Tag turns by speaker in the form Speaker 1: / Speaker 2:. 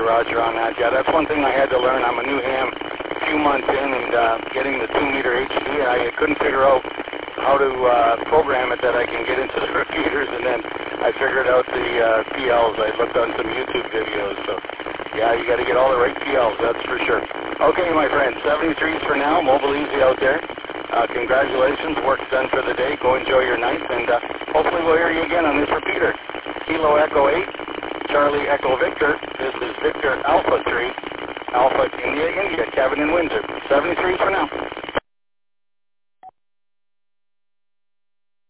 Speaker 1: Roger on that. Yeah, that's one thing I had to learn. I'm a new ham, a few months in, and getting the 2-meter HD, I couldn't figure out how to program it that I can get into the repeaters, and then I figured out the PLs. I looked on some YouTube videos, so yeah, you got to get all the right PLs, that's for sure. Okay, my friends, 73s for now, mobile easy out there. Congratulations, work's done for the day. Go enjoy your night, and hopefully we'll hear you again on this repeater. Kilo Echo 8, Charlie Echo Victor. This is Victor Alpha 3, Alpha India, Kevin in Windsor. 73s for now.